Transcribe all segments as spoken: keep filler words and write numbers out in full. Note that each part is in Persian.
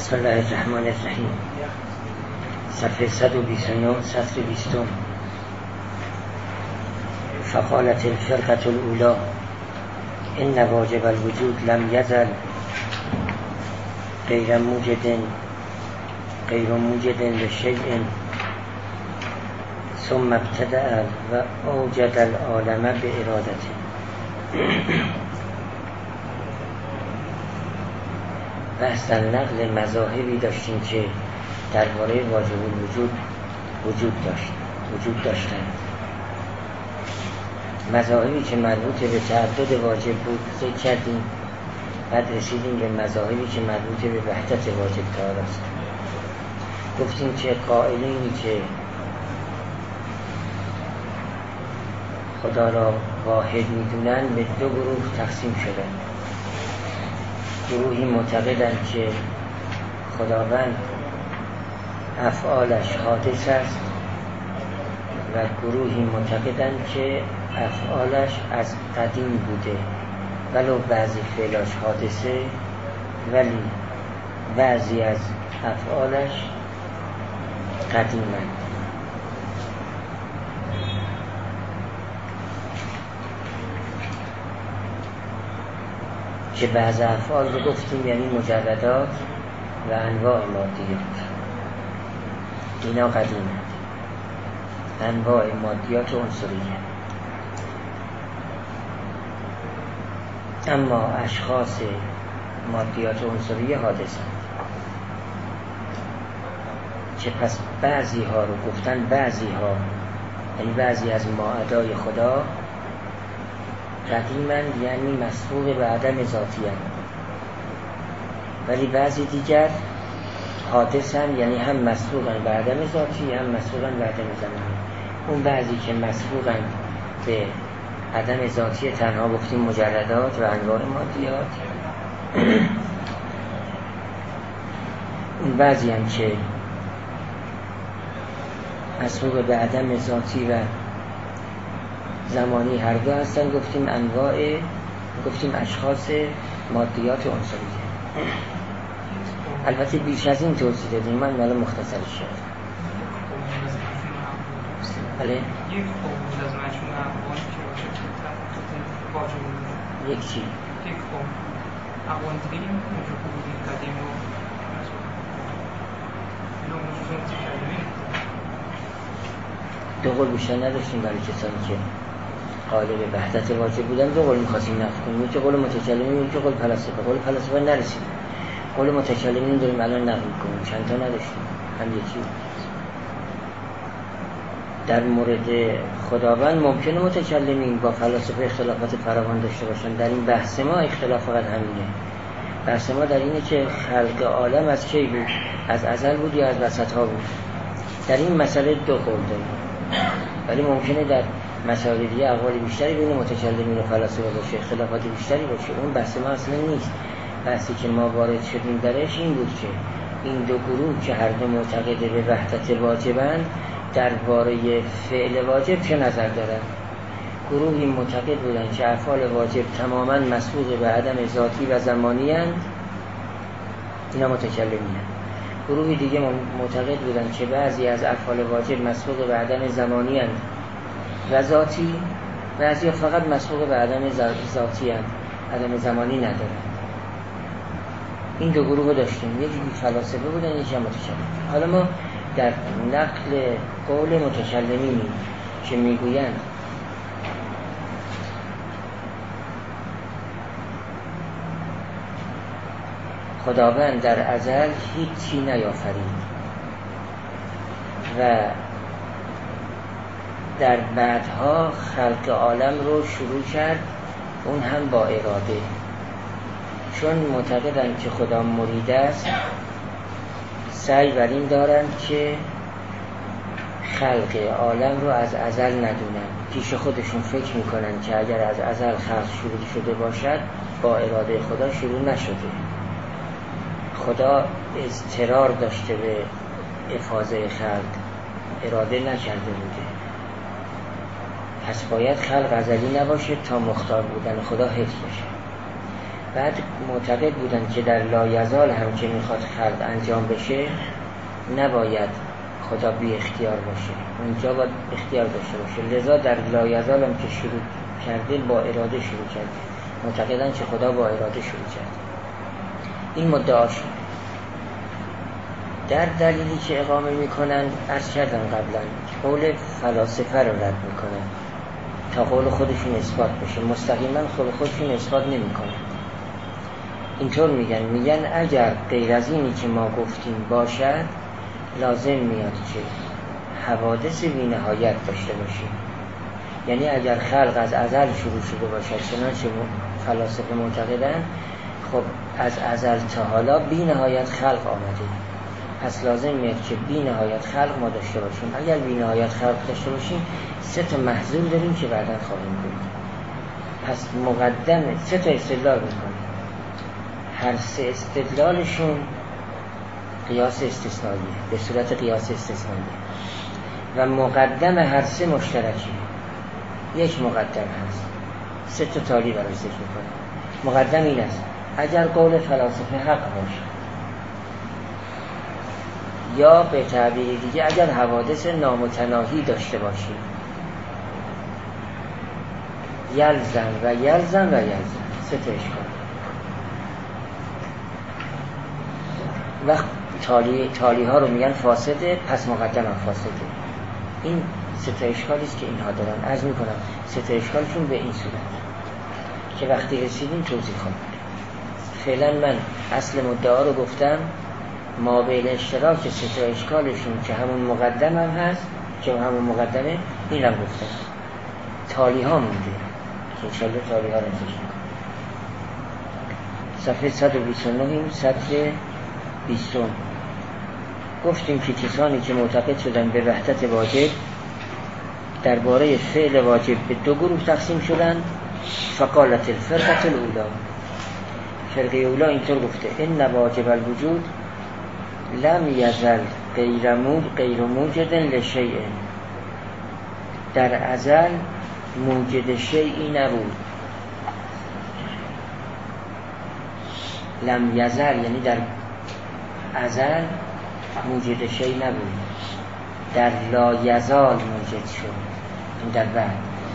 بسم الله الرحمن الرحیم. صفحه صد و بیست و نه، سطر بیستم. فقالت الفرقة الأولى إن واجب الوجود لم يزل غیر موجد غیر موجد لشیء ثم ابتدأ و اوجد العالم بإرادته. بحث در نقل مذاهبی داشتیم که درباره واجب الوجود وجود داشت وجود داشتند. مذاهبی که مربوط به تعدد واجب بود ذکر کردیم. بعد رسیدیم به مذاهبی که مربوط به وحدت واجب تعالی است. گفتیم که قائلینی که خدا را واحد میدونن به دو گروه تقسیم شدن. گروهی معتقدند که خداوند افعالش حادث است و گروهی معتقدند که افعالش از قدیم بوده، ولو بعضی فعلاش حادثه ولی بعضی از افعالش قدیمند. که بعض افعال رو گفتیم یعنی مجردات و انواع مادیه، اینا قدیمند، انواع مادیات و عنصریه. اما اشخاص مادیات و عنصریه حادثند. که پس بعضی ها رو گفتن بعضی ها یعنی بعضی از ماعدای خدا قدیمند، یعنی مسبوق به عدم ذاتی‌اند، ولی بعضی دیگر حادثند، یعنی هم مسبوقند به عدم ذاتی هم مسبوقند به عدم زمانی. اون بعضی که مسبوقند به عدم ذاتی تنها گفتیم مجردات و انواع مادیات. اون بعضی هم که مسبوق به عدم ذاتی و زمانی هر دو هستن گفتیم انواع، گفتیم اشخاص مادیات و عنصریه. البته بیش از این توضیح دادیم، من مالا مختصرش شد. بله؟ یک قول از مجموعه اقوال که واجب یک چی؟ یک قول اقوال دیگه این موجود بودی قدیم و اینا موجود متکلمین. دو قول بیشتر نداشتیم برای کسانی که قائل به وحدت واجب بودن. دو قول می‌خواستیم نفی کنیم، یکی قول متکلمین یکی قول فلاسفه. قول فلاسفه نرسیدیم، قول متکلمین داریم الان نقل کنیم. چند تا نداشتیم، هم یکی. در مورد خداوند ممکنه متکلمین با فلاسفه اختلافات فراوان داشته باشن. در این بحث ما اختلاف فقط همینه. بحث ما در اینه که خلق عالم از کی بود؟ از ازل بود یا از وسط‌ها بود؟ در این مسئله دو قول داریم، ولی ممکنه در مسائل دیگه اقوال بیشتری بین متکلمین و فلاسفه باشه، اختلافات بیشتری باشه. اون بحث ما اصلا نیست. بحثی که ما وارد شدیم درش این بود که این دو گروه که هر دو معتقد به وحدت واجبند درباره فعل واجب چه نظر دارند. گروهی معتقد بودند که افعال واجب تماما مسبوق به عدم ذاتی و زمانی اند، اینا متکلمین. گروهی دیگه معتقد بودند که بعضی از افعال واجب مسبوق به عدم زمانی اند و ذاتی، بعضی فقط مسبوق به عدم ذاتی اند، عدم زمانی ندارند. این دو گروه داشتیم، یکی فلاسفه بودن یکی متکلمین. حالا ما در نقل قول متکلمینی که میگویند خداوند در ازل هیچی نیافرید و در بعدها خلق عالم رو شروع کرد، اون هم با اراده. چون معتقدند که خدا مرید است، سعی بر این دارند که خلق عالم رو از ازل ندونن. پیش خودشون فکر میکنن که اگر از ازل خلق شروع شده باشد با اراده خدا شروع نشده، خدا اضطرار داشته به افاضه خلق، اراده نکرده بوده، پس باید خلق ازلی نباشه تا مختار بودن خدا حفظ بشه. بعد معتقد بودن که در لایزال هم که میخواد خلق انجام بشه نباید خدا بی اختیار باشه، اونجا باید اختیار داشته باشه. لذا در لایزال هم که شروع کرده با اراده شروع کرده، معتقدن که خدا با اراده شروع کرده. این مدعاشون. در دلیلی که اقامه میکنن عرض کردم قبلا قول فلاسفه رو رد میکنن تا قول خودشون اثبات بشه، مستقیما قول خودشون اثبات نمیکنن. اینطور میگن میگن اگر غیر از اینی که ما گفتیم باشد لازم میاد که حوادث بی نهایت داشته باشیم. یعنی اگر خلق از ازل شروع شده باشد چنانچه فلاسفه معتقدن، خب از ازل تا حالا بی نهایت خلق آمده، پس لازم میاد که بی نهایت خلق ما داشته باشیم. اگر بی نهایت خلق داشته باشیم سه تا محذور داریم که بعداً خواهیم گفت. پس مقدم سه تا استدلال میکنیم، هر سه استدلالشون قیاس استثنایی به صورت قیاس استثنایی و مقدم هر سه مشترکی. یک مقدم هست، سه تا تالی برای ذکر میکنه. مقدم این است اگر قول فلاسفه حق باشه، یا به تعبیر دیگه اگر حوادث نامتناهی داشته باشیم، یلزم و یلزم و یلزم سه تا اشکال. وقت تالی, تالی ها رو میگن فاسده، پس مقدم هم فاسده. این سه تا اشکالی است که اینها دارن. عرض میکنم سه تا اشکالشون به این صورت که وقتی رسیدیم توضیح خواهم. فعلا من اصل مدعا رو گفتم، ما بین اشتراک سه تا اشکالشون که همون مقدم هم هست، که همون مقدمه، این هم گفتم. تالی ها مونده که انشالله تالی ها رو انتش میکنم. صفحه صد و بیست و نه سطر بیستم گفتیم که کسانی که معتقد شدن به وحدت واجب درباره فعل واجب به دو گروه تقسیم شدن. فقالت الفرقه الاولی، فرقه اولی اینطور گفته ان واجب الوجود لم یزل غیر موجد غیر موجد لشیء، در ازل موجد شیئی نبود. لم یزل یعنی در ازل موجد شیء نبود، در لا یزال موجد شد. این در بعد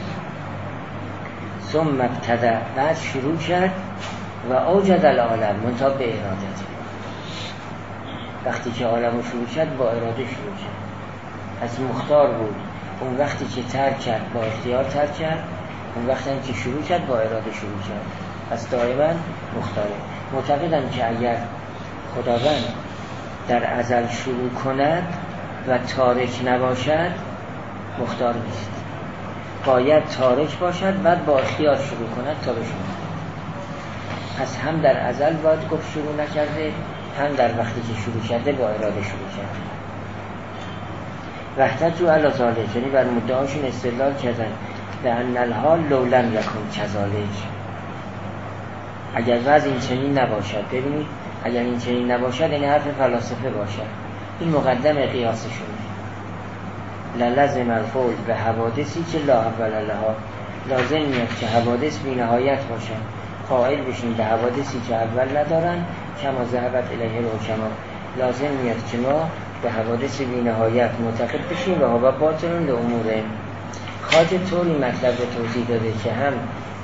ثم ابتدأ، بعد شروع کرد و اوجد العالم منتها به ارادته. وقتی که عالم رو شروع کرد با اراده شروع کرد، از مختار بود. اون وقتی که ترک کرد با اختیار ترک کرد، اون وقتی که شروع کرد با اراده شروع کرد. پس دائما مختاره. معتقدم که اگر خداوند در ازل شروع کند و تارک نباشد مختار نیست، باید تارک باشد بعد با اختیار شروع کند تا بشه. پس هم در ازل باید گفت شروع نکرده، هم در وقتی که شروع کرده با اراده شروع کرده. وحدت رو علی ذالک، یعنی بر مدعاشون استدلال کردن به ان الحال لو لم یکن کذالک، اگر وضع این چنین نباشد. ببینید اگر این چنین نباشد یعنی حرف فلاسفه باشد. این مقدم قیاسشونه. للزم القول به حوادثی که لا اول لها، لازم میاد که حوادث بی نهایت باشن، قائل بشین به حوادثی که اول ندارن. کما ذهبت الیه الحکما، لازم میاد که ما به حوادث بی نهایت معتقد بشیم و هوا باطلون به اموره. خواجه طوری مطلب رو توضیح داده که هم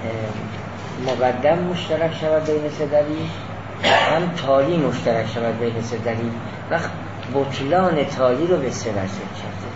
مقدم مشترک شود بین سه دلیل، هم تالی مشترک شود بین سه دلیل. وقت بطلان تالی رو به سه وجه کرده.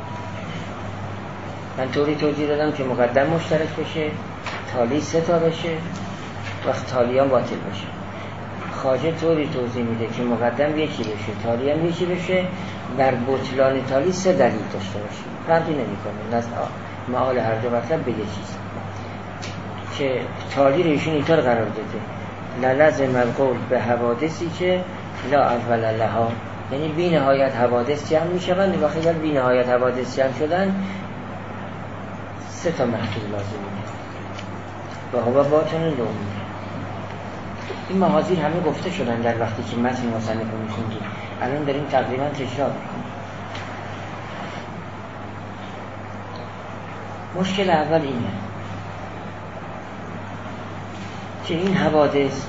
من طوری توضیح دادم که مقدم مشترک بشه، تالی سه تا بشه، وقت تالی هم باطل بشه. خواجه طوری توضیح میده که مقدم یکی بشه، تالی هم یکی بشه، در بطلان تالی سه دلیل داشته باشه. فرقی نمیکنه، نزد معال هر دو مطلب به یکیست. که تالی رو ایشون اینطور قرار داده للزم القول به حوادثی که لا اول لها، یعنی بی نهایت حوادث جمع می شوند. و اگر بی نهایت حوادث جمع شدن سه تا محصول لازمه و هوا باطن لومی. این محاضیر همه گفته شدن در وقتی که متن مصنف رو میخوندیم. الان داریم تقریبا تکرار میکنیم. مشکل اول اینه که این حوادث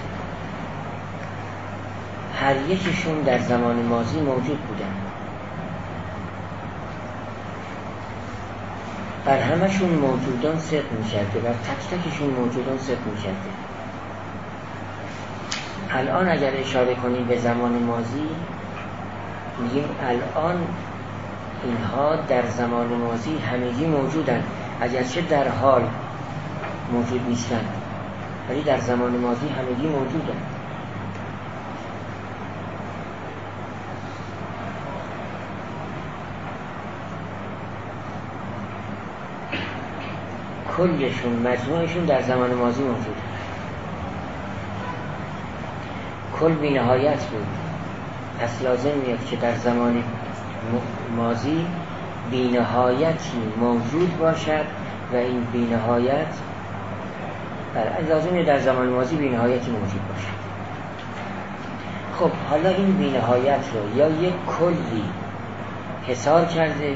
هر یکیشون در زمان ماضی موجود بودن، بر همشون موجودان صدق می‌کرده، بر تک تکشون موجودان صدق می‌کرده. الان اگر اشاره کنیم به زمان ماضی، میگیم الان اینها در زمان ماضی همگی موجودن، اگرچه در حال موجود نیستن ولی در زمان ماضی همگی موجودن. کلشون مجموعشون در زمان ماضی موجود، کل بی نهایت بود. پس لازم میاد که در زمان ماضی بی نهایتی موجود باشد و این بی نهایت لازم میاد در زمان ماضی بی نهایتی موجود باشد. خب حالا این بی نهایت رو یا یک کلی حصار کرده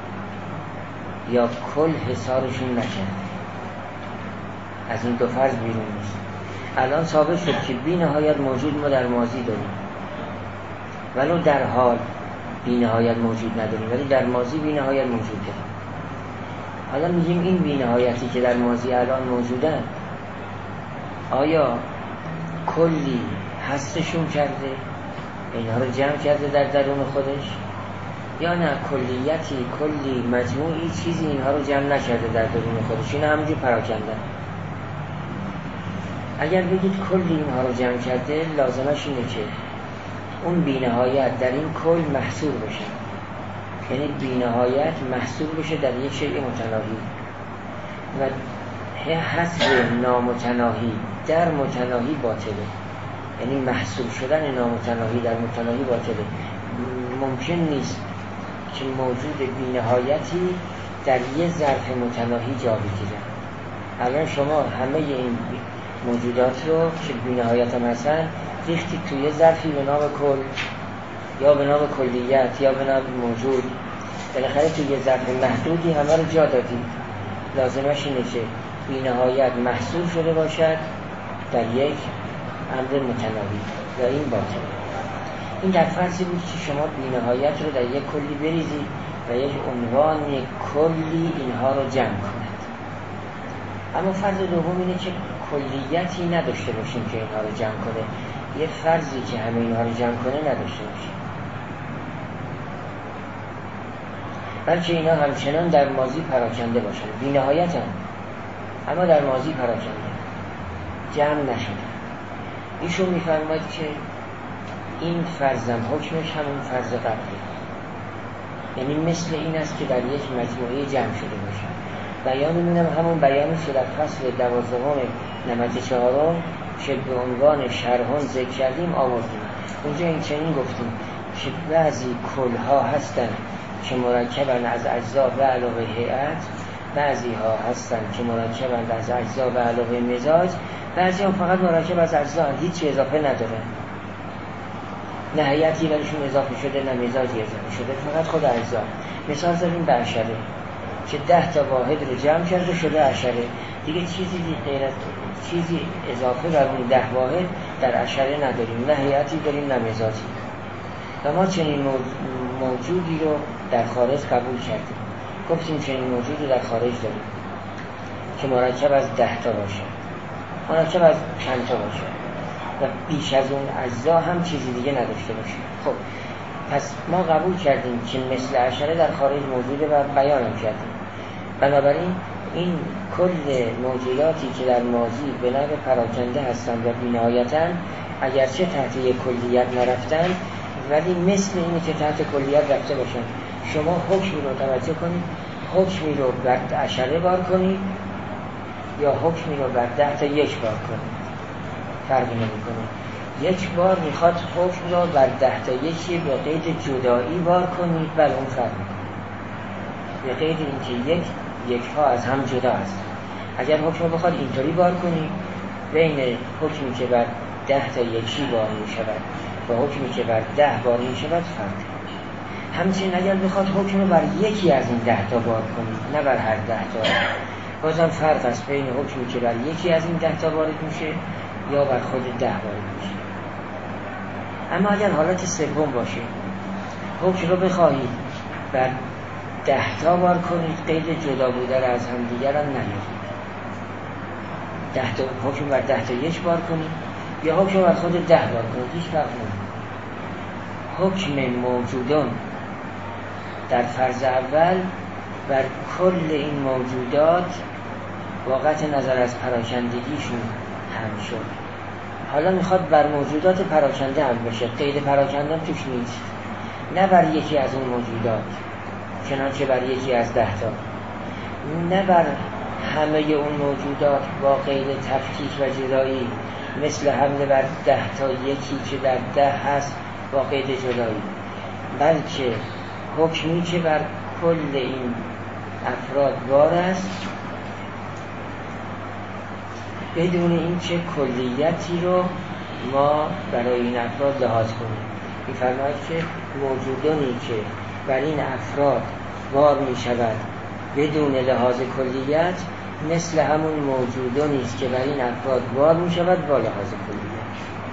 یا کل حصارشون نکرده، از این دو فرض بیرون نیست. الان ثابت شد که بی نهایت موجود ما در ماضی داریم، ولو در حال بی نهایت موجود نداریم ولی در ماضی بی نهایت موجود داریم. حالا میگیم این بی نهایتی که در ماضی الان موجودن آیا کلی هستشون کرده، اینها رو جمع کرده در درون خودش، یا نه کلیتی کلی مجموعی چیزی اینها رو جمع نکرده در درون خودش، این همونجور پراکنده. اگر بگید کلی اینها رو جمع کرده، لازمش اینه که اون بی‌نهایت در این کل محصور بشه، یعنی بی‌نهایت محصور بشه در یک شیء متناهی و حذف نامتناهی در متناهی باطله، یعنی محصور شدن نامتناهی در متناهی باطله. ممکن نیست که موجود بی‌نهایتی در یه ظرف متناهی جا بگیره. الان شما همه این موجودات رو که بی‌نهایت هم هستن ریختید توی یه ظرفی به نام کل یا به نام کلیت یا به نام موجود، بالاخره توی یه ظرف محدودی همه رو جا دادید. لازمش اینه که بی‌نهایت محصور شده باشد در یک امر متناهی و این باطل. این در فرضی بود که شما بی‌نهایت رو در یک کلی بریزید و یک عنوان کلی اینها رو جمع کنید. اما فرض دوم اینه که کلیتی نداشته باشیم که اینها رو جمع کنه، یه فرضی که همه اینها رو جمع کنه نداشته باشیم، بلکه اینا همچنان در ماضی پراکنده باشن، بی‌نهایت هم اما در ماضی پراکنده جمع نشده. ایشون میفرماید که این فرضم حکمش همون فرض قبله، یعنی مثل این است که در یک مجموعه جمع شده باشه. بیان می‌بینم همون بیانی که در فصل دوازدهم نمد چهارم که به عنوان شرحون ذکر کردیم آوردیم. اونجا این چنین گفتیم که بعضی کلها هستن که مرکبن از اجزا و علاوه هیئت، بعضی ها هستن که مرکبن از اجزا و علاوه مزاج، بعضی هم فقط مرکب از اجزا، هیچ اضافه نداره، نه هیئتی برشون اضافه شده نه مزاجی اضافه شده، فقط خود اجزا. مثال زدیم به اشره که ده تا واحد رو جمع کرده شده اشره، دیگه چیزی غیر از چیزی اضافه بر اون ده واحد در اشره نداریم، نه هیئتی داریم نه مزاجی. و ما چنین موجودی رو در خارج قبول کردیم، گفتیم چنین موجودی در خارج داریم که مرکب از ده تا باشه، مرکب از چند تا باشه و بیش از اون اجزا هم چیزی دیگه نداشته باشه. خب پس ما قبول کردیم که مثل اشره در خارج موجوده و بیانم کردیم. بنابراین این کل موجوداتی که در ماضی به نحو پراکنده هستند و بی‌نهایتاً اگرچه تحت یک کلیت نرفتن ولی مثل اینه که تحت کلیت رفته باشن. شما حکمی رو توجه کنید، حکمی رو بر اشره بار کنید یا حکمی رو بر ده تا یک بار کنید، فرقی نمی‌کنه. یک بار میخواد حکم رو بر ده تا یکی به قید جدایی بار کنید، بله اون فرق میکنه، به قید اینکه یک یک ها از هم جدا است. اگر حکم رو بخواد اینطوری بار کنید بین حکمی که بر ده تا یکی بار میشود و حکمی که بر ده بار میشود فرق. همچنین اگر بخواد حکم رو بر یکی از این ده تا بار کنید نه بر هر ده تا، بازم فرق است بین حکمی که بر یکی از این ده تا وارد میشه یا بر خود ده وارد میشه. اما اگر حالت سوم باشه حکم رو بخواهید بر ده تا بار کنید، قید جدا بوده را از هم دیگر هم نیارید. ده تا حکم بر ده تا یک بار کنید یا حکم بر خود ده بار کنید، هیچ فرق نمیکنه. حکم موجودان در فرض اول بر کل این موجودات واقعیت نظر از پراکندگیشون هم شد. حالا میخواد بر موجودات پراکنده هم بشه، قید پراکنده هم توش نیست، نه بر یکی از اون موجودات چنانچه بر یکی از ده تا، نه بر همه اون موجودات با قید تفکیک و جدایی مثل حمله بر ده تا یکی که در ده هست با قید جدایی، بلکه حکمی که بر کل این افراد بار است بدون این که کلیتی رو ما برای این افراد لحاظ کنیم. می‌فرماید که موجودانی که بر این افراد بار می شود بدون لحاظ کلیت مثل همون موجودانی است که بر این افراد بار می شود با لحاظ کلیت.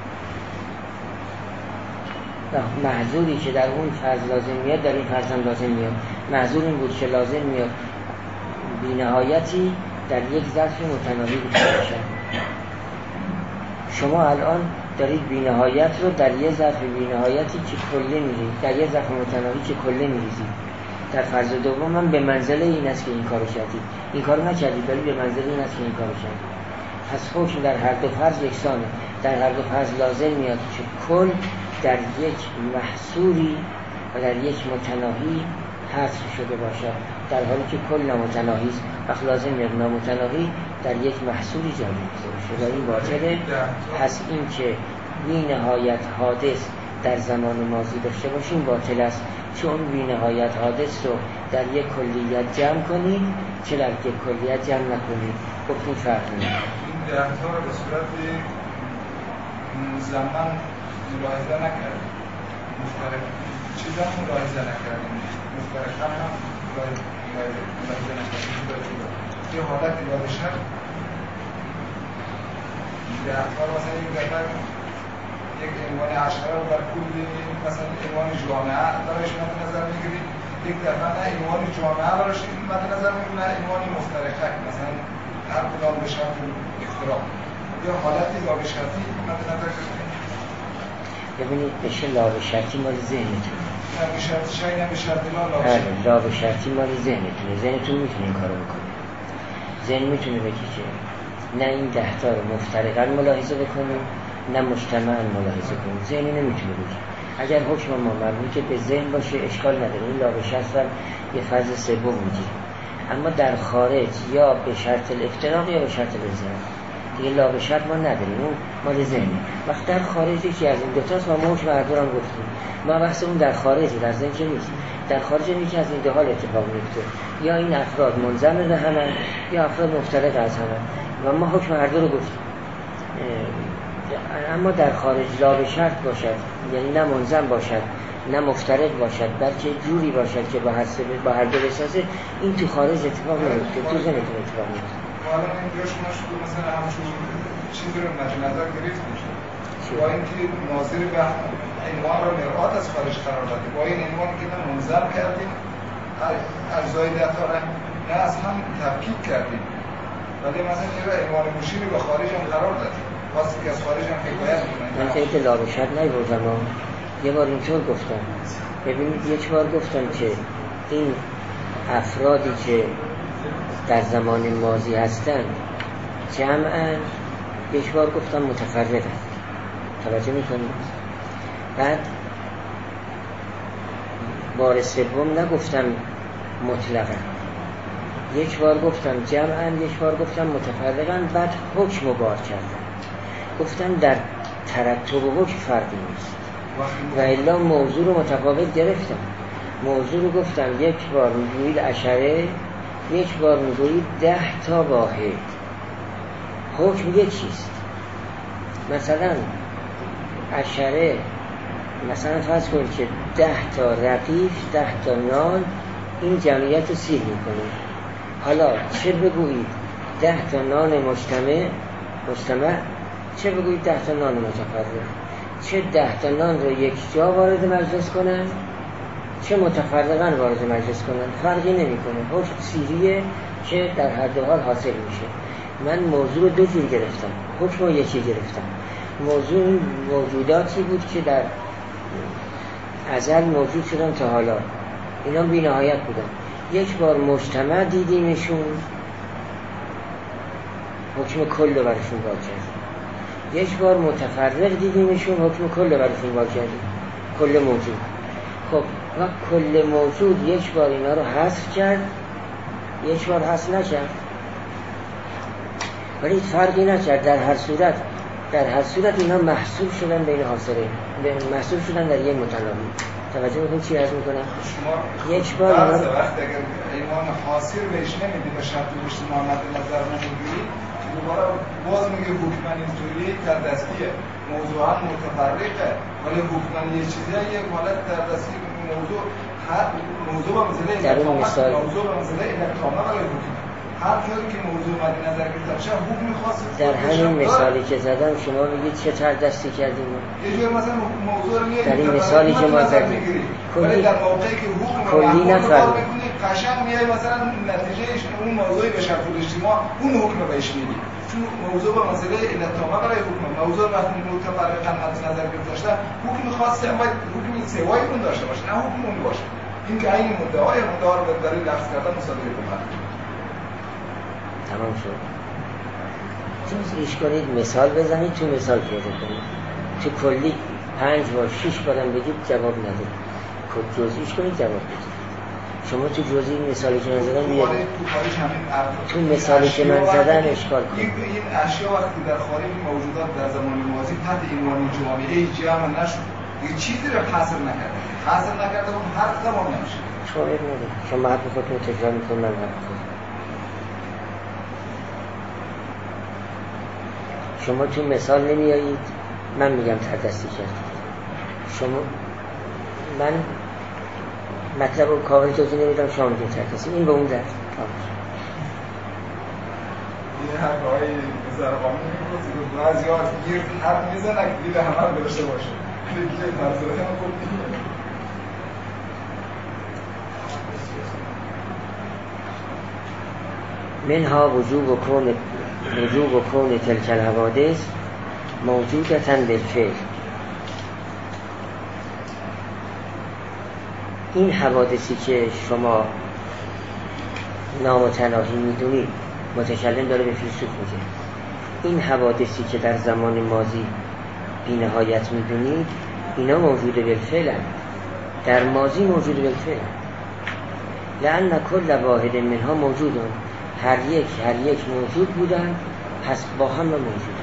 محظوری که در اون فرض لازم میاد در این فرض هم لازم میاد. محظور این بود که لازم میاد بی نهایتی در یک ظرف متناهی باشد. شما الان دارید بی نهایت رو در یک ظرف بی نهایتی که کله میرید، در یک ظرف متناهی که کله میریزید. در فرض دوم من به منزله این است که این کارو کردید، این کارو نکردید ولی به منزله این است که این کارو کردید. پس حکم در هر دو فرض یکسانه. در هر دو فرض لازم میاد که کل در یک محصوری و در یک متناهی حذف شده باشد، در حالی که کل نامتناهی است. وقت لازم میاد نامتناهی در یک محصولی جا میگذاره شده. این باطله. پس این که بی نهایت حادث در زمان ماضی داشته باشیم باطل است، چون بی نهایت حادث رو در یک کلیت جمع کنید چه در یک کلیت جمع نکنید. گفتیم فرق نمیکنه. این درتا رو به صورت زمان ملاحظه نکردیم، مفترق چیزا ملاحظه نکردیم، مفترق هم هم ملاحظه نکردیم. یه حالت ایراد شد درتا رو مثلا یک درتا یک عنوان عشقه رو بر کلی مثلا عنوان جامعه برایش مد نظر میگیرید، یک درتا نه عنوان جامعه برایش مد نظر میگیرید، نه عنوان مفترقه مثلا هر کدام به شرط اختراع یا حالتی لا به شرطی مد نظر میگیرید. ببینید بشه لا به شرطی مال ذهنتون، نه به شرط شایی نه به شرط لا لا به شرطی. لا به شرطی مال ذهنتونه. ذهنتون میتونه این کارو بکنه. ذهن میتونه بگی که نه این ده تا رو مفترقاً ملاحظه بکنیم نه مجتمعاً ملاحظه کنیم. ذهن نمیتونه بگی. اگر حکم ما مربوط به ذهن باشه اشکال نداره، این لا به شرط یه فرض سوم میگیره. اما در خارج یا به شرط الافتراق یا به شرط الزام دیگه لا به شرط ما نداریم، اون مال ذهنه. وقت در خارج یکی از این دو تاست و ما حکم هر دو رو گفتیم. ما بحث اون در خارجه، در ذهن که نیست. در خارج یکی از این دو حال اتفاق میفته، یا این افراد منضم به همن یا افراد مفترق از همن و ما حکم هر دو رو گفتیم. اما در خارج لا به شرط باشد یعنی نه منضم باشد نه مفترق باشد بلکه جوری باشد که با هر با هر دو بسازه، این تو خارج اتفاق نمیفته، تو ذهن اتفاق میفته. حالا این جاش ما شده مثلا همچون چیزی رو مد نظر گرفت میشه با اینکه ناظر به عنوان را مرآت از خارج قرار داده، با این عنوان که نه منظم کردیم اجزای دتا را نه از هم تفکیک کردیم، ولی مثلا این را عنوان مشیر به خارج هم قرار دادیم، واسه که از خارج هم حکایت کنیم. من که اینکه لا به شرط نیوردم، یه بار اینطور گفتم. ببینید یک بار گفتم که این افرادی که در زمان ماضی هستند جمعاً، یک بار گفتم متفرقه. توجه میکنید؟ بعد بار سوم نگفتم مطلقاً، یک بار گفتم جمعاً، یک بار گفتم متفرقاً، بعد حکم رو بار کردم. گفتم در ترتب و حکم فرقی نیست و الا موضوع رو متفاوت گرفتم. موضوع رو گفتم یک بار میگویید عشره، یک بار میگویید ده تا واحد. حکم یکیست. مثلا عشره، مثلا فرض کنید که ده تا رقیق، ده تا نان، این جمعیت رو سیر میکنه. حالا چه بگویید ده تا نان مجتمع مجتمع چه بگویید ده تا نان متفرق، چه ده تا نان رو یک جا وارد مجلس کنن، چه متفرقاً وارد مجلس کنن، فرقی نمیکنه. حکم سیریه که در هر دو حال حاصل میشه. من موضوع رو دو جور گرفتم، حکم رو یکی گرفتم. موضوع موجوداتی بود که در ازل موجود شدن تا حالا، اینا بی نهایت بودن. یک بار مجتمع دیدیمشون، حکم کل رو برشون واقع کردیم. یک بار متفرق دیدیمشون، حکم کل رو برشون واقع کردیم، کل موجود. خب و کل موجود یک بار اینا رو حذف کرد، یک بار حذف نکرد، ولی فرقی نکرد. در هر صورت در هر صورت اینا محسوب شدن بین حاصله، محسوب شدن در یک متلاقی. توجه میکنید چی عرض میکنم؟ یک بار بعض وقت اگر ایمان حاصل بهش نمیدی و شرط اجتماع مد نظر نمیگیری، دوباره باز میگه حکمن اینطوری در دستیه، موضوعا متفرقه، ولی حکمن یه چیزیه، یک حالت در دستی موضوع، هر موضوع با مثله الکترامه، موضوع با مثله الکترامه ولی حکمه. هر جایی که موضوع مد نظر گرفته بشه حکم خاص در همین مثالی که زدم شما بگید چه تر دستی کردیم؟ یه جور مثلا موضوع رو در این مثالی که ما زدیم ولی در موقعی که حکم کلی نفرد میکنی قشنگ میای مثلا نتیجهش اون موضوعی به شرط الاجتماع اون حکم بهش میدی، چون موضوع با مسئله الکترامه برای حکم موضوع وقتی متفرقاً مد نظر گرفته حکم خاصی هم باید حکم سوایی اون داشته باشه، نه حکم اون باشه. این که این مدعای مدعا رو برای لفظ کردن مصادره کنه. تمام شد. جزئیش کنید، مثال بزنید، تو مثال پیاده کنید. تو کلی پنج بار شش بارم بگید جواب ندید. جزئیش کنید جواب بدید. شما تو جزئی مثالی که من زدم بیاد. تو مثالی که من زدم اشکال کنید. این اشیا وقتی در خارج موجودات در زمان ماضی تحت عنوان جامعه جمع نشد، یه چیزی رو حاصل نکرده. حاصل نکرده اون هر زمان نمیشه. شما ببینید. شما حرف خودتون تکرار می‌کنید، من حرف خودم. شما تو مثال نمیایید، من میگم تردستی کردید. شما من مطلب رو کامل توضیح نمیدم، شما میگید تردستی. این به اون در این حرف های زرقامی میگوید که بعضی ها گیر حرف میزنن که دیده همه رو برشته باشه. دیگه مرزوله هم خوب نیست. منها وجوب کون وجوب کون تلک الحوادث موجودتاً بالفعل. این حوادثی که شما نامتناهی میدونید، متکلم داره به فیلسوف میگه، این حوادثی که در زمان ماضی بی نهایت میدونید اینا موجود بالفعل هستند، در ماضی موجود بالفعل، لأن کل واحد منها موجودن، هر یک هر یک موجود بودن، پس با هم موجود،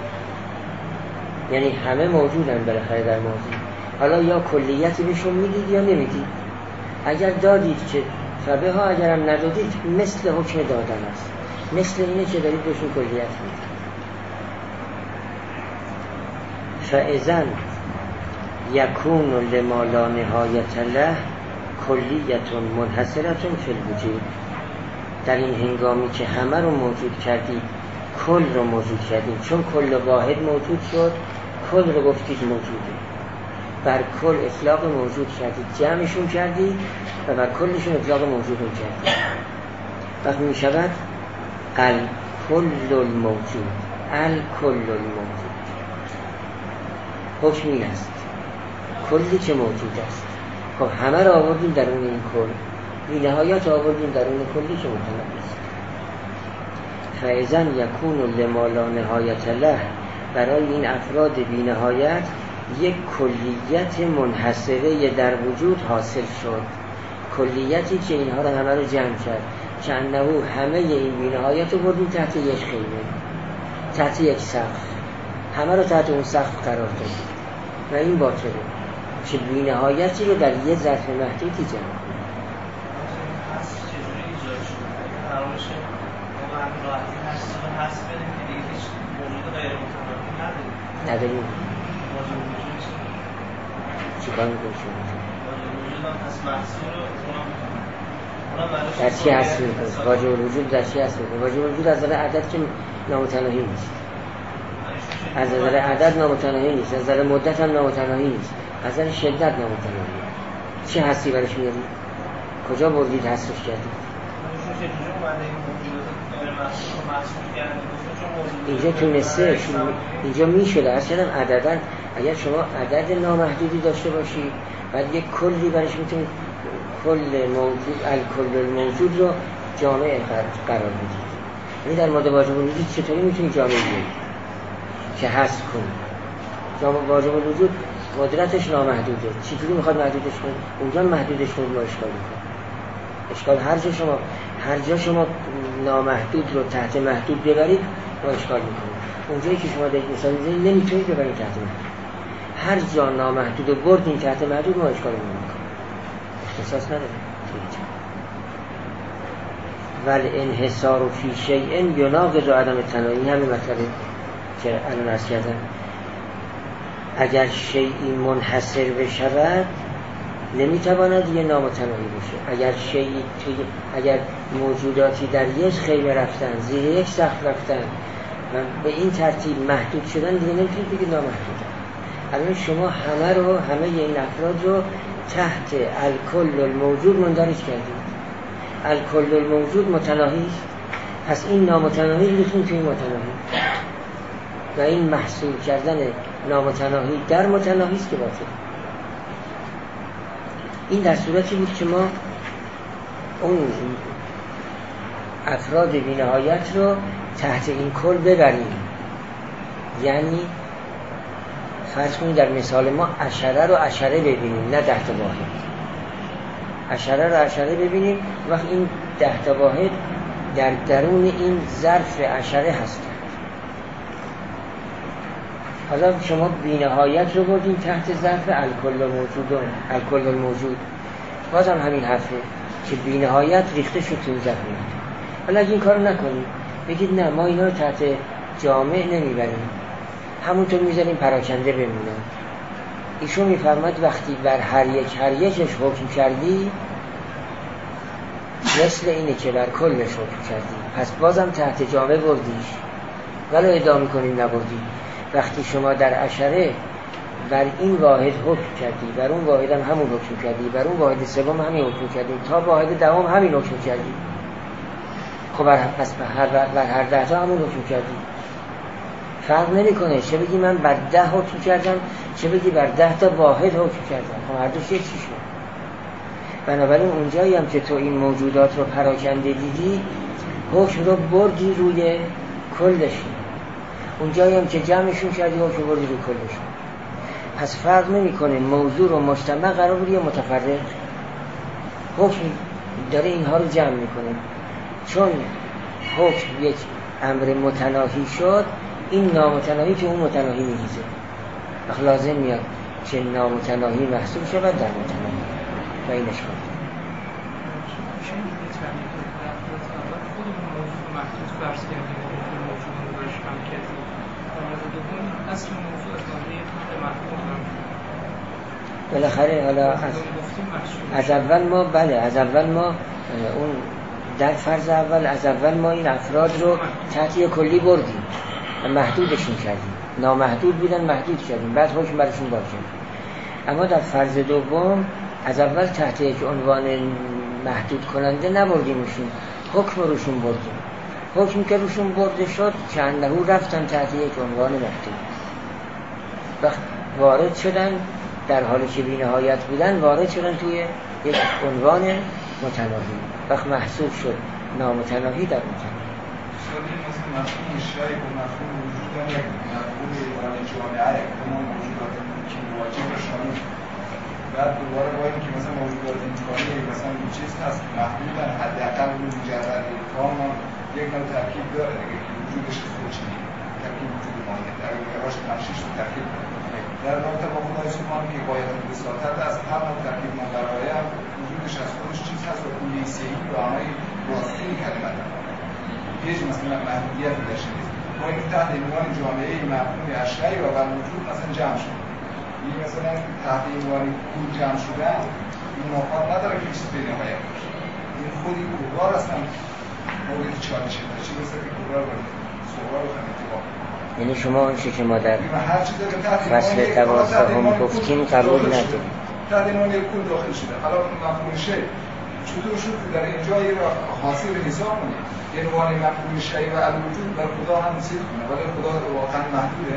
یعنی همه موجودن بالاخره در ماضی. حالا یا کلیتی بهشون میدید یا نمیدید. اگر دادید که فبه ها، اگرم ندادید مثل حکم دادن است، مثل اینه که دارید بهشون کلیت میدید. فاذن یکون لما لا نهایت له کلیت منحصرة فی الوجود. در این هنگامی که همه رو موجود کردید، کل رو موجود کردید، چون کل واحد موجود شد، کل رو گفتید موجوده، بر کل اطلاق موجود کردید، جمعشون کردید و بر کلشون اطلاق موجودون کردید. وقت می شود الکل الموجود، الکل الموجود. حکم این است کلی که موجود است. خب همه را آوردیم درون این کل، بی نهایت آوردیم درون کلی که متناقض است. فاذن یکون لما لا نهایت له، برای این افراد بی نهایت یک کلیت منحصره در وجود حاصل شد، کلیتی که اینها را همه رو جمع کرد، که انه همه این بی نهایت رو بردیم تحت یک خیمه، تحت یک سقف، همه رو تحت اون سقف قرار دادیم و این باطله که بی نهایتی رو در یک ظرف محدودی جمع کنیم. نداریم چیکار میکنیم شما؟ در چی هست میکنیم؟ واجب الوجود در چی هست میکنیم؟ واجب الوجود از داره عدد که نامتناهی نیست. از نظر عدد نامتناهی نیست، از نظر مدت هم نامتناهی نیست، از نظر شدت نامتناهی. چه حسی برش میارید؟ کجا بردید حسش کردید؟ اینجا تونسته اینجا میشده اصلا عددن. اگر شما عدد نامحدودی داشته باشید بعد یک کلی برش میتونید کل موجود الکل الموجود رو جامعه قرار بدید. یعنی در مورد واجب الوجود چطوری میتونید جامعه بدید که هست کنید؟ جامعه واجب الوجود قدرتش نامحدوده، چطوری میخواد محدودش کنید؟ اونجا محدودش کنید ما اشکال میکنید. اشکال هر جا شما هر جا شما نامحدود رو تحت محدود ببرید ما اشکال میکنید. اونجایی که شما دارید مثال میزنید نمیتونید ببرید تحت محدود. هر جا نامحدود رو بردین تحت محدود ما اشکال میکنید. اختصاص نداره. ول انحصار فی شیء یناقض عدم تناهی. همین مطلبه که الان عرض کردم. اگر شیئی منحصر بشود نمیتواند یه نامتناهی باشه. اگر شیئی اگر موجوداتی در یک خیمه رفتن، زیر یک سقف رفتن و به این ترتیب محدود شدن دیگه نمیتونید بگید نامحدودن. الان شما همه رو همه این افراد رو تحت الکل الموجود مندرج کردید. الکل الموجود متناهی است، پس این نامتناهی میتونه توی متناهی و این محصول کردن نامتناهی در متناهی است که باطل. این در صورتی بود که ما اون افراد بی‌نهایت رو تحت این کل ببریم. یعنی فرض کنید در مثال ما عشره رو عشره ببینیم نه ده تا واحد. عشره رو عشره ببینیم وقت این ده تا واحد در درون این ظرف عشره هستند. حالا شما بی‌نهایت رو بردیم تحت ظرف الکل الموجود. الکل الموجود بازم همین حرفه که بی‌نهایت ریخته شد تو ظرف. حالا اگه این کارو نکنیم بگید نه ما اینا رو تحت جامع نمیبریم، همونطور میذاریم پراکنده بمونه. ایشون میفرماد وقتی بر هر یک هر یکش حکم کردی مثل اینه که بر کلش حکم کردی، پس بازم تحت جامع بردیش ولی ادعا میکنیم نبردی. وقتی شما در عشره بر این واحد حکم کردی، بر اون واحد هم همون حکم کردی، بر اون واحد سوم همین حکم کردی، تا واحد دوم همین حکم کردی، خب بر پس هر بر هر ده تا همون حکم کردی. فرق نمیکنه چه بگی من بر ده حکم کردم چه بگی بر ده تا واحد حکم کردم، خب هر دوش یک چی شد. بنابراین اونجایی هم که تو این موجودات رو پراکنده دیدی حکم رو بردی روی کلشون، اونجایی هم که جمعشون کردی حکم بردی روی کلشون. پس فرق نمیکنه موضوع و مجتمع قرار بود یا متفرق، حکم داره اینها رو جمع میکنه. چون حکم یک امر متناهی شد این نامتناهی که اون متناهی میریزه، وقت لازم میاد که نامتناهی محسوب شود در متناهی و اینش کنید. بالاخره حالا از, از اول ما بله از اول ما اون در فرض اول از اول ما این افراد رو تحت یک کلی بردیم و محدودشون کردیم، نامحدود بودن محدود کردیم، بعد حکم برشون باقی کردیم. اما در فرض دوم از اول تحت یک عنوان محدود کننده نبردیمشون، حکم روشون بردیم. حکم که روشون برده شد چند نهو رفتن تحت یک عنوان محدود. وقت وارد شدن در حالی که بی نهایت بودن وارد شدن توی یک عنوان متناهی، وقت محسوب شد نامتناهی در متناهی. شدیم مثل مفهوم شای و مفهوم وجود هم یک مفهوم ایران جامعه اکنون موجودات که واجب شامل. بعد دوباره باید که مثلا موجودات امکانی مثلا این چیز هست محدودن حداقل اون مجرد کام یک نوع ترکیب داره دیگه که وجودش خودشی ترکیب وجود مانده در روش تفشیش رو ترکیب داره. در رابطه با خدای سبحان که باید بساطت از هر نوع ترکیب منقراره هم وجودش از خودش چیز هست و کلیسیهی و آنهای راستی کلمه داره. هیچ مثلا محدودیت داشته نیست. ما این تحت عنوان جامعه مفهوم اشیاء و بر وجود مثلا جمع شد. این مثلا تحت عنوان کل جمع شدن این مفاد نداره که چیز بین نهایت باشه. این خودی کبرار هستن مورد چالشه. چی مثلا که کبرار باید صغرا رو هم اتفاق یعنی شما اون چی که ما در فصل دوازدهم گفتیم قبول نداریم. تحت عنوان یک کل داخل شده. حالا مفهوم شی چطور شد که در اینجا این را حاصل حساب کنیم؟ یعنی عنوان مفهوم شی و الوجود بر خدا هم سیر کنه، ولی خدا واقعا محدوده.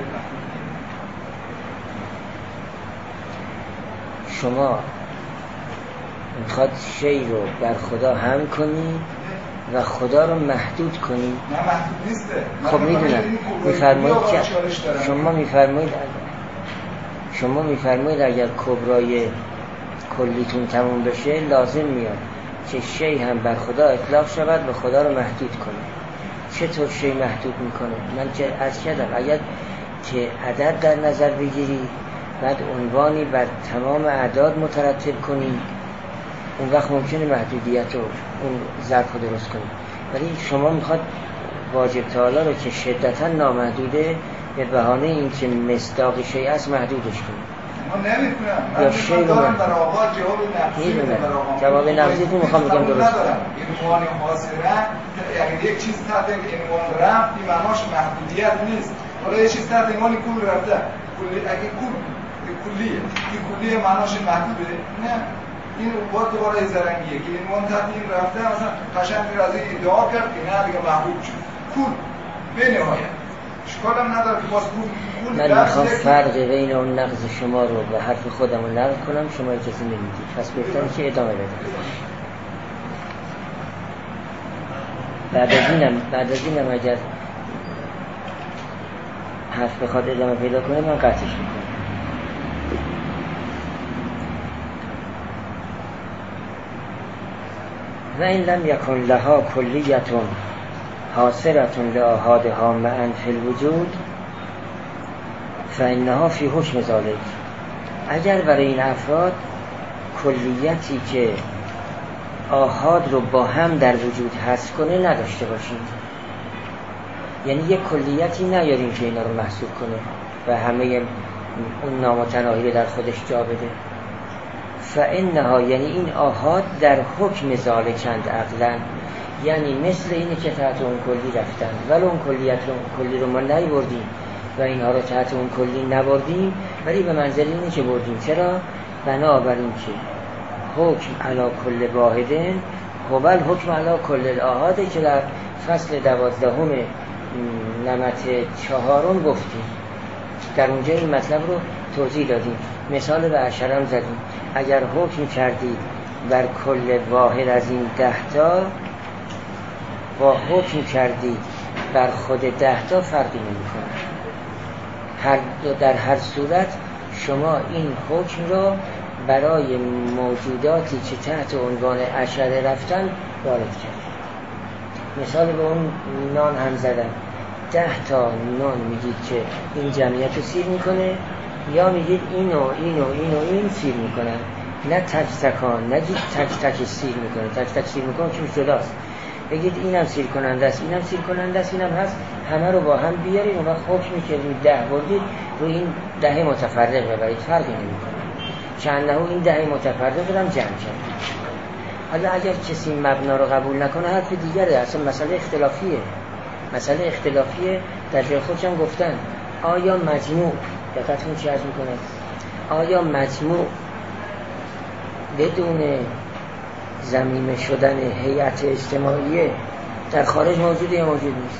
شما میخواد شی رو بر خدا هم کنی و خدا رو محدود کنی. نه محدود نیسته. خب میدونم میفرمایید که شما میفرمایید شما میفرمایید اگر کبرای کلیتون تموم بشه لازم میاد که شی هم بر خدا اطلاق شود و خدا رو محدود کنه. چطور شی محدود میکنه؟ من چه عرض کردم اگر که عدد در نظر بگیری بعد عنوانی بر تمام اعداد مترتب کنی اون وقت ممکنه محدودیت رو اون ظرف رو درست کنی. ولی شما میخواد واجب تعالی رو که شدتا نامحدوده به بهانه این که مصداق شیء است محدودش کنی. من نمیتونم. یا شیء رو من در آغاز جواب نقضی میدونم. جواب نقضی تو میخوام بگم درست ندارم. عنوان حاصره یعنی یک چیز تحت عنوان رفت این معناش محدودیت نیست. حالا یه چیز تحت عنوان کل رفته. کلی اگه کل کلیه این کلیه معناش محدوده؟ نه. این باید دوباره زرنگیه که این عنوان تحت این رفته مثلا قشنگ از این ادعا کرد که نه دیگه محدود شد. کل به نهایت اشکالم نداره که باز کل من میخوام فرق بین اون نقض شما رو به حرف خودم رو نقل کنم شما اجازه نمیدید پس بهتره که ادامه بدم. بعد از اینم بعد از اینم اگر حرف بخواد ادامه پیدا کنه من قطعش میکنم. و این لم یکن لها کلیتون حاصرتون لآحادها معا فی الوجود فانها فی حکم ذالک. اگر برای این افراد کلیتی که آحاد رو با هم در وجود حذف کنه نداشته باشید، یعنی یک کلیتی نیاریم که اینا رو محسوب کنه و همه اون نامتناهی در خودش جا بده، فانها یعنی این آحاد در حکم ذالکند عقلا، یعنی مثل اینه که تحت اون کلی رفتن ولی اون کلیت رو کلی رو ما نیوردیم و اینها رو تحت اون کلی نبردیم ولی به منزل اینه که بردیم. چرا؟ بنابراین که حکم علی کل واحدن هو الحکم علی کل الاحاد که در فصل دوازدهم نمط چهارم گفتیم، در اونجا این مطلب رو توضیح دادیم، مثال به عشرم زدیم. اگر حکم کردید بر کل واحد از این ده تا با حکم کردید بر خود ده تا فرقی نمی کنه. هر در هر صورت شما این حکم رو برای موجوداتی که تحت عنوان عشره رفتن وارد کرد. مثال به اون نان هم زدن، ده تا نان میگید که این جمعیت رو سیر میکنه یا میگید اینو اینو اینو این سیر میکنن، نه تک تکان نگید تک تک سیر میکنه. تک تک سیر میکنه که جداست. بگید اینم سیر کننده است اینم سیر کننده است اینم هست، همه رو با هم بیارید و وقت حکمی که روی ده بردید رو این ده متفرق ببرید فرقی نمیکنه. چند نه این ده متفرق رو هم جمع کرد. حالا اگر کسی مبنا رو قبول نکنه حرف دیگره، اصلا مسئله اختلافیه. مسئله اختلافیه در جای خودشم گفتن آیا مجموع دقیقتون چی عرض میکنه آیا مجموع بدون ضمیمه شدن هیئت اجتماعیه در خارج موجوده یا موجود نیست؟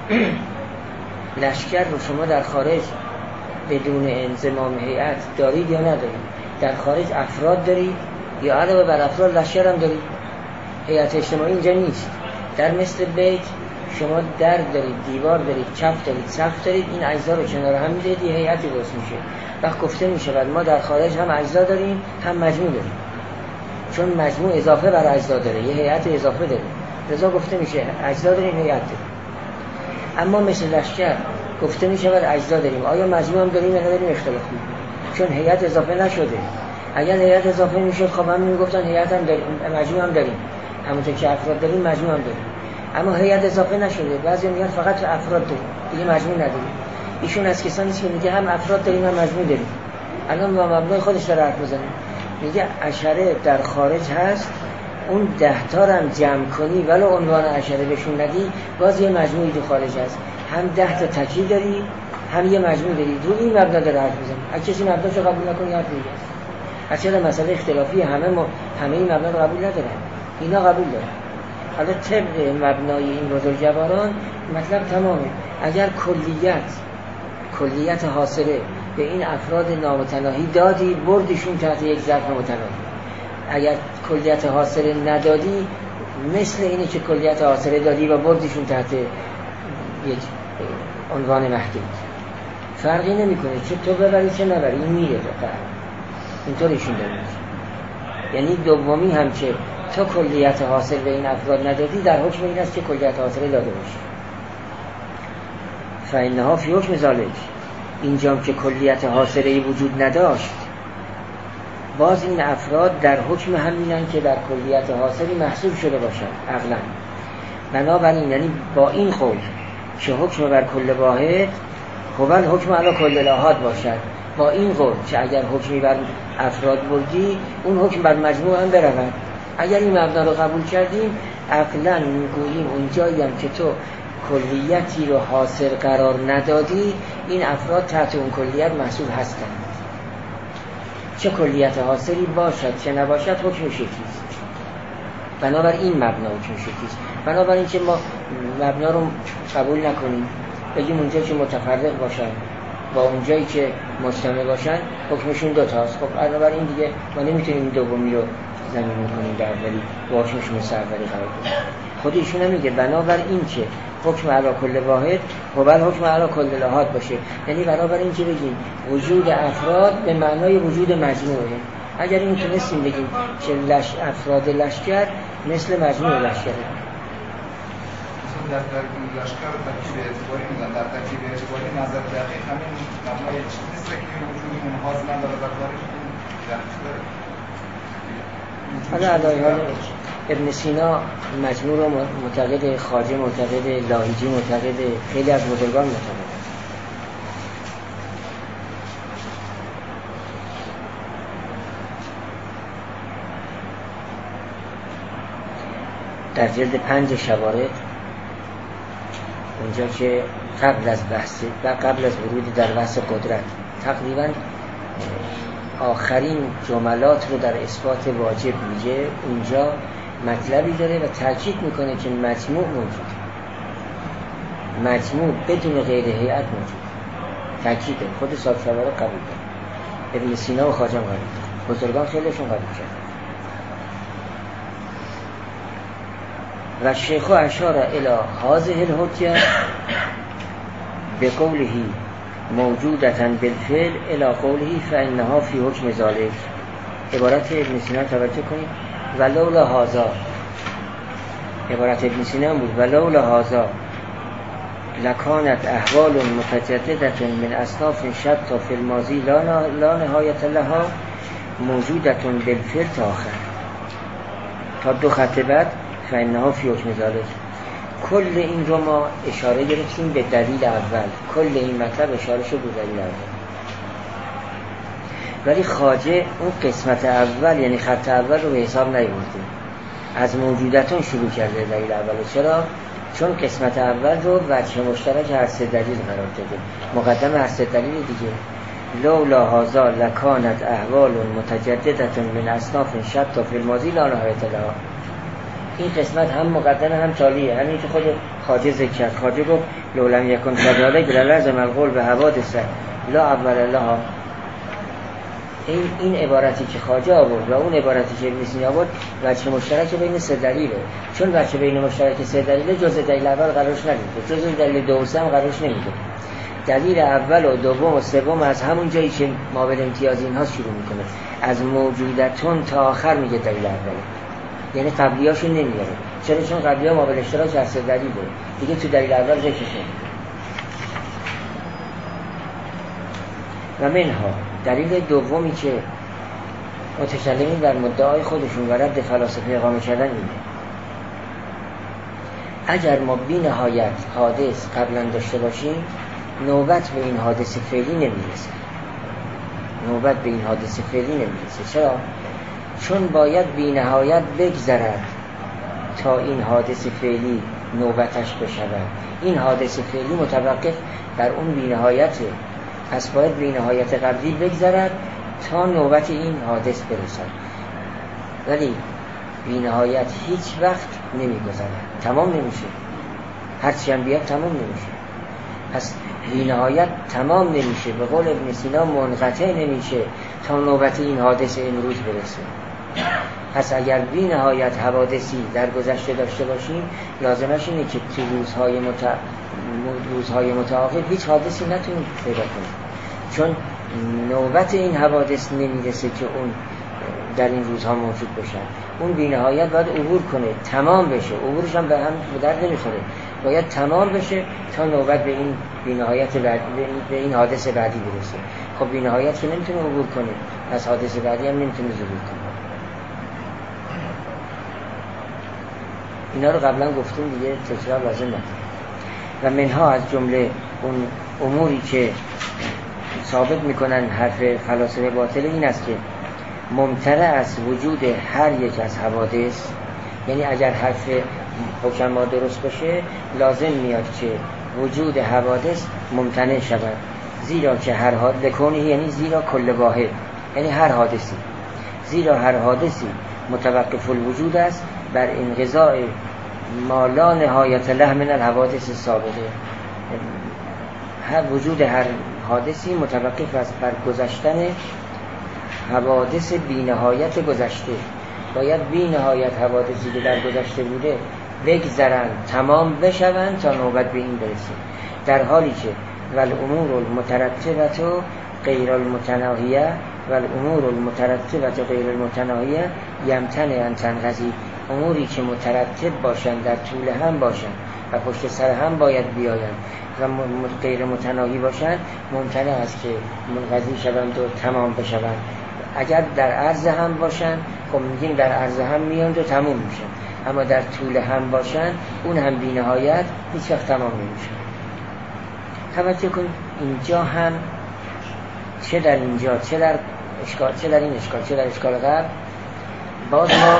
لشکر رو شما در خارج بدون انضمام هیئت دارید یا ندارید؟ در خارج افراد دارید یا علاوه بر افراد لشکر هم دارید؟ هیئت اجتماعی اینجا نیست. در مثل بیت شما در دارید، دیوار دارید، چپ دارید، سقف دارید، این اجزا رو کنار هم می‌ذارید یه هیئتی درست میشه. وقت گفته میشه ما در خارج هم اجزا داریم هم مجموع داریم، چون مجموع اضافه بر اجزا داره یه هیئت اضافه داره، لذا گفته میشه اجزا داریم هیئت داریم. اما مثل لشکر گفته میشه بر اجزا داریم، آیا مجموع هم داریم یا نداریم اختلاف میکنه، چون هیئت اضافه نشده. اگر هیئت اضافه میشد خب هم میگفتن هیئت هم داریم مجموع هم داریم، همونطور که افراد داریم مجموع هم داریم. اما هیئت اضافه نشده، بعضی میگن فقط افراد داریم دیگه مجموع نداریم. ایشون از کسانی که میگه هم افراد داریم هم مجموع داریم. الان با مبنای خودش داره حرف میزنه، میگه عشره در خارج هست، اون ده تا رو هم جمع کنی ولو عنوان عشره بهشون ندی باز یه مجموعی تو خارج هست. هم ده تا تکی داری هم یه مجموع داری، رو این مبنا داره حرف میزنه. اگه کسی مبناشو قبول نکنه حرف میگه. اصلا مسئله اختلافی همه ما همه این مبنا رو قبول ندارن، اینا قبول دارن. حالا طبق مبنای این بزرگواران مطلب تمامه. اگر کلیت کلیت حاصله به این افراد نامتناهی دادی، بردیشون تحت یک ظرف متناهی. اگر کلیت حاصله ندادی، مثل اینه که کلیت حاصله دادی و بردیشون تحت یک عنوان محدود. فرقی نمیکنه چه تو ببری چه نبری، این میره فقط اینطوریشون داره. یعنی دومی هم که تو کلیت حاصل به این افراد ندادی، در حکم این است که کلیت حاصله داده باشی. فإنها فی حکم ذالک، اینجام که کلیت حاصله وجود نداشت، باز این افراد در حکم همینن که در کلیت حاصلی محسوب شده باشن عقلا. بنابراین یعنی با این قول که حکم بر کل واحد هوال حکم علی کل الاحاد باشد، با این قول که اگر حکمی بر افراد بردی اون حکم بر مجموع هم برود. اگر این مبنا رو قبول کردیم، عقلا میگوییم اون جایی هم که تو کلیتی رو حاصل قرار ندادی، این افراد تحت اون کلیت محسوب هستند. چه کلیت حاصلی باشد چه نباشد حکم شکلیست. بنابر این مبنا حکم شکلیست. بنابراین که ما مبنا رو قبول نکنیم، بگیم اونجایی که متفرق باشن با اونجایی که مجتمع باشن حکمشون دوتاست. خب بنابراین دیگه ما نمیتونیم دومی رو زمین میکنیم در اولی و حکمشون رو سروری قرار کنیم. خود ایشون هم میگه بنابراین که حکم علی کل واحد هوال حکم علی کل الاحاد باشه. یعنی بنابراین که بگیم وجود افراد به معنای وجود مجموعه. اگر این تونستیم بگیم که لش افراد لشکر مثل مجموع لشکره، در ترکیب لشکر ترکیب اعتباری میدن، در ترکیب اعتباری نظر دقیق همین مبنای چیز نیست که وجود منحاز نداره در تاریخ داره. حالا علایه حال ابن سینا مجموع رو معتقد، خواجه معتقد، لاهیجی معتقد، خیلی از بزرگان معتقد. در جلد پنج شوارد اونجا که قبل از بحث و قبل از ورود در بحث قدرت تقریبا آخرین جملات رو در اثبات واجب میگه، اونجا مطلبی داره و تاکید میکنه که مجموع موجود، مجموع بدون غیر هیئت موجود. تاکیده خود صاحب شوارد قبول داره، ابن سینا و خواجه قبول داره، بزرگان خیلیشون قبول کرد. و شیخ اشار الی هذه الحجه بقوله موجودتا بالفعل الی قوله فانها فی حکم ذالک. عبارت ابن سینا توجه کنید، ولولا هذا، عبارت ابن سینا بود ولولا هذا لکانت احوال متجدده من اصناف شتى فی الماضی لا نهایت لها موجودة بالفعل تا آخر، تا دو خط بعد فانها فی حکم ذالک. کل این رو ما اشاره گرفتیم به دلیل اول، کل این مطلب اشاره شد به دلیل اول. ولی خواجه اون قسمت اول یعنی خط اول رو به حساب نیاورده، از موجودتون شروع کرده دلیل اول. چرا؟ چون قسمت اول رو وجه مشترک هر سه دلیل قرار داده، مقدم هر سه دلیل دیگه. لولا هذا لکانت احوال متجدده من اصناف شتى فی الماضی لا نهایت لها. این قسمت هم مقدمه هم تالیه، همین که خود خواجه ذکر کرد. خواجه گفت لولم یکن کذالک للزم القول به حوادث لا اول لها. این این عبارتی که خواجه آورد و اون عبارتی که ابن سینا آورد وجه مشترک بین سه دلیله، چون وجه بین مشترک سه دلیله جزء دلیل اول قرارش نمیده، جزء دلیل دو و سه هم قرارش نمیده. دلیل اول و دوم و سوم از همون جایی که مابل امتیاز اینها شروع میکنه، از موجودتون تا آخر میگه دلیل اوله، یعنی قبلیاشو نمیاره. چرا؟ چون قبلی‌ها مابل اشتراک هر سه دلیله دیگه، تو دلیل اول ذکرش نمیده. و منها دلیل دومی که متکلمین در مدعای خودشون و رد فلاسفه اقامه کردن اینه، اگر ما بی نهایت حادث قبلا داشته باشیم نوبت به این حادث فعلی نمیرسه، نوبت به این حادث فعلی نمیرسه. چرا؟ چون باید بی نهایت بگذرد تا این حادث فعلی نوبتش بشود. این حادثه فعلی متوقف بر اون بی‌نهایته، پس باید بی‌نهایت قبلی بگذرد تا نوبت این حادث برسد. ولی بی‌نهایت هیچ وقت نمی‌گذرد، تمام نمیشه، هرچی هم بیاد تمام نمیشه. پس بی‌نهایت تمام نمیشه، به قول ابن سینا منقطع نمیشه تا نوبت این حادث امروز برسه. پس اگر بی‌نهایت حوادثی در گذشته داشته باشیم، لازمش اینه که تو روزهای مت... روزهای متعاقب هیچ حادثی نتونیم پیدا کنیم، چون نوبت این حوادث نمیرسه که اون در این روزها موجود باشن. اون بی‌نهایت باید عبور کنه، تمام بشه. عبورش هم به هم به درد نمیخوره، باید تمام بشه تا نوبت به این بی‌نهایت بعد به این حادث بعدی برسه. خب بی‌نهایت که نمیتونه عبور کنه، پس حادث بعدی هم نمیتونه ظهور کنه. اینا رو قبلا گفتیم دیگه، تکرار لازم نداره. و منها از جمله اون اموری که ثابت میکنن حرف فلاسفه باطل این است که ممتنع از وجود هر یک از حوادث، یعنی اگر حرف حکما درست باشه لازم میاد که وجود حوادث ممتنع شود، زیرا که هر حادث لکونه، یعنی زیرا کل واحد، یعنی هر حادثی، زیرا هر حادثی متوقف الوجود است بر انقضاء ما لا نهایت له من الحوادث السابقه. هر وجود هر حادثی متوقف است بر گذشتن حوادث بی نهایت گذشته. باید بی نهایت حوادثی که در گذشته بوده بگذرن، تمام بشون تا نوبت به این برسه. در حالی که والامور المترتبه و غیر المتناهیه والامور المترتبه و غیر المتناهیه یمتنع ان تنقضی، اموری که مترتب باشند، در طول هم باشند و پشت سر هم باید بیایند و غیر متناهی باشند، ممتنع است که منقضی شوند و تمام بشوند. اگر در عرض هم باشند، خب میگیم در عرض هم میاند و تمام میشن، اما در طول هم باشند اون هم بی نهایت هیچ وقت تمام نمیشه. توجه کن اینجا هم، چه در اینجا چه در اشکال، چه در این اشکال چه در اشکال قبل، باز ما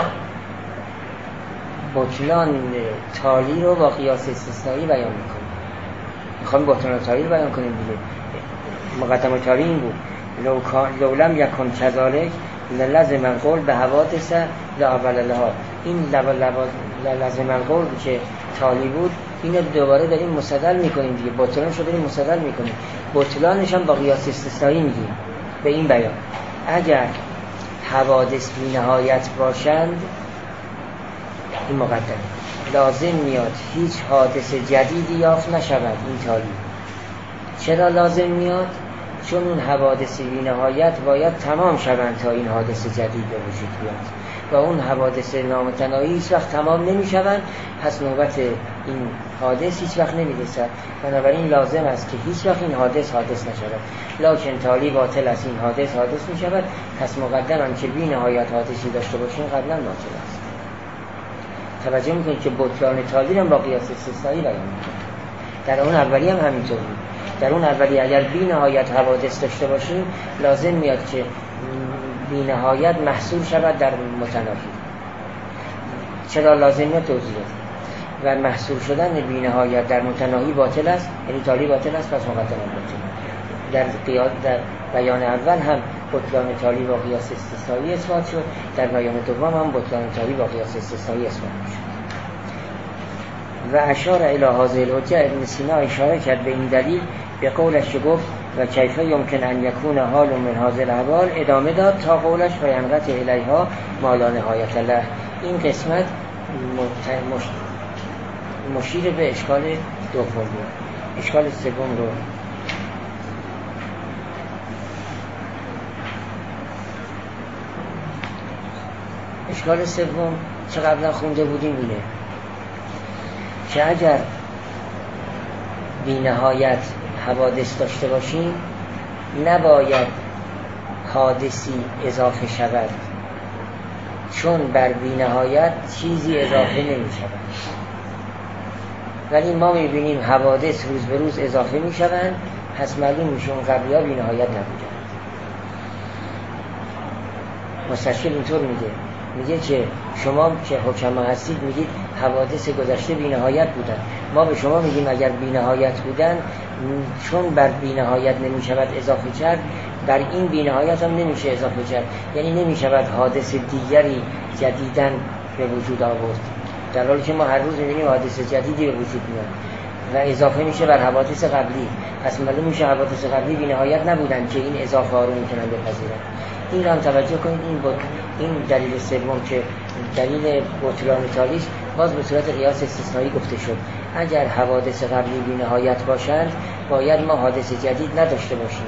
بطلان تالی رو با قیاس استثنایی بیان میکنیم. میخوایم بطلان تالی رو بیان کنیم دیگه. مقدمه تالی این بود لو لولم یکن کذالک لازم القول به حوادث لاول لها. این لازم القول که تالی بود اینو دوباره داریم مستدل میکنیم دیگه، بطلانش رو داریم مستدل میکنیم، بطلانش هم با قیاس استثنایی میگیم به این بیان. اگر حوادث بی نهایت باشند، این مقدمه، لازم میاد هیچ حادث جدیدی یافت نشود این تالی. چرا لازم میاد؟ چون اون حوادث بی نهایت باید تمام شوند تا این حادث جدید به وجود بیاد و اون حوادث نامتناهی هیچ وقت تمام نمی شوند، پس نوبت این حادث هیچ وقت نمی رسد. بنابراین لازم است که هیچ وقت این حادث حادث نشود. لکن تالی باطل است، این حادث حادث می شود، پس مقدمم که بی نهایت حادثی داشته باشین قبلا باطل است. توجه میکنید که بطلان تالی هم با قیاس استثنایی بیان میکنه. در اون اولی هم همینطور بود. در اون اولی اگر بی نهایت حوادث داشته باشیم، لازم میاد که بی نهایت محصول شود در متناهی. چرا لازم میاد توضیح و محصول شدن بی نهایت در متناهی باطل است، یعنی تالی باطل است، پس مقدمه باطل. در قیاس در بیان اول هم بطلان تالی با قیاس استثنایی اثبات شد، در بیان دوم هم بطلان تالی با قیاس استثنایی اثبات شد. و اشار الی هذه الحجه، ابن سینا اشاره کرد به این دلیل به قولش گفت و کیف یمکن ان یکون حال من هذه الاحوال، ادامه داد تا قولش و ینقطع الیها ما لا نهایت له. این قسمت مش... مشیر به اشکال دوم بود. اشکال سوم رو اشکال سوم چه قبلا خونده بودیم اینه که اگر بی نهایت حوادث داشته باشیم، نباید حادثی اضافه شود، چون بر بی نهایت چیزی اضافه نمی شود. ولی ما می بینیم حوادث روز به روز اضافه می شوند، پس معلوم میشه اون قبلی ها بی نهایت نبودن. مستشکل اینطور میگه میگه که شما که حکما هستید میگید حوادث گذشته بی‌نهایت بودن، ما به شما میگیم اگر بی‌نهایت بودن چون بر بی‌نهایت نمیشود اضافه کرد، بر این بی‌نهایت هم نمیشه اضافه کرد، یعنی نمیشود حادث دیگری جدیداً به وجود آورد، در حالی که ما هر روز میبینیم حادث جدیدی به وجود میاد و اضافه میشه بر حوادث قبلی. پس معلوم میشه حوادث قبلی بی‌نهایت نبودن که این اضافه ها رو میتونن بپذیرن. این رو هم توجه کنید. این بود این دلیل سوم که دلیل بطلان تاریخ باز به صورت قیاس استثنایی گفته شد. اگر حوادث قبلی بی‌نهایت باشند باید ما حادث جدید نداشته باشیم،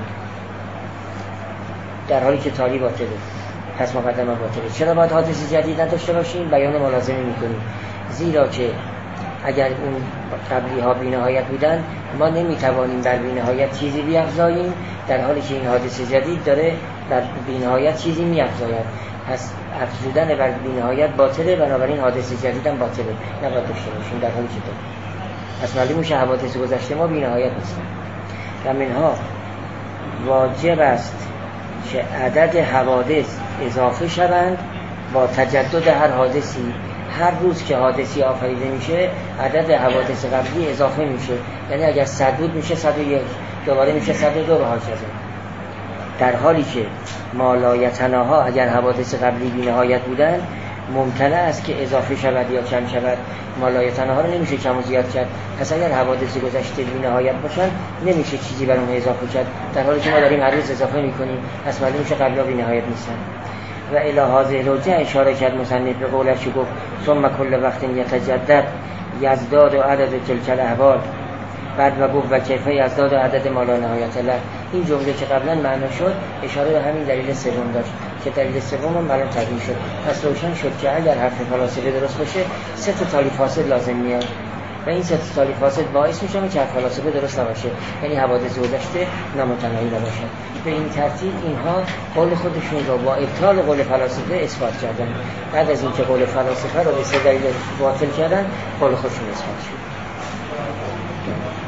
در حالی که تالی باطله، پس مقدمه باطله. چرا باید حادث جدید نداشته باشیم؟ بیان ملازمه میکنیم، زیرا که اگر اون قبلی ها بی‌نهایت بودن ما نمیتوانیم بر بی‌نهایت چیزی بیافزاییم، در حالی که این حادث جدید داره بر بی‌نهایت چیزی میافزاید. پس افزودن بر بی‌نهایت باطله، بنابراین حادث جدید هم باطله، نباید داشته باشیم در حالی که داره. پس معلوم میشه حوادث گذشته ما بی‌نهایت نیستن. و منها واجب است که عدد حوادث اضافه شوند با تجدد هر حادثی. هر روز که حادثی آفریده میشه عدد حوادث قبلی اضافه میشه، یعنی اگر صد بود میشه صد و یک، دوباره میشه صد و دو به حاجزه. در حالی که ما لا یتناها اگر حوادث قبلی بی‌نهایت بودن ممتنع است که اضافه شود یا کم شود. ما لا یتناها رو نمیشه کم و زیاد کرد، پس اگر حوادث گذشته بی‌نهایت باشن نمیشه چیزی بر اون اضافه کرد، در حالی که ما داریم هر روز اضافه میکنیم، پس معلوم میشه قبلا بی‌نهایت نیستن. و الی هذه الوجه اشاره کرد مصنف به قولش، گفت ثم کل وقت یتجدد یزداد عدد تلک الاحوال، بعد و گفت و کیف یزداد عدد ما لا نهایت له. این جمله که قبلا معنا شد اشاره به همین دلیل سوم داشت که دلیل سوم هم برام تبیین شد. پس روشن شد که اگر حرف فلاسفه درست باشه سه تا تالی فاسد لازم میاد و این سه تا تالی فاسد باعث میشه که حرف فلاسفه درست نباشه، یعنی حوادث گذشته نامتناهی نباشه. به این ترتیب اینها قول خودشون رو با ابطال قول فلاسفه اثبات کردن. بعد از اینکه قول فلاسفه رو به سه دلیل باطل کردن، قول خودشون اثبات شد.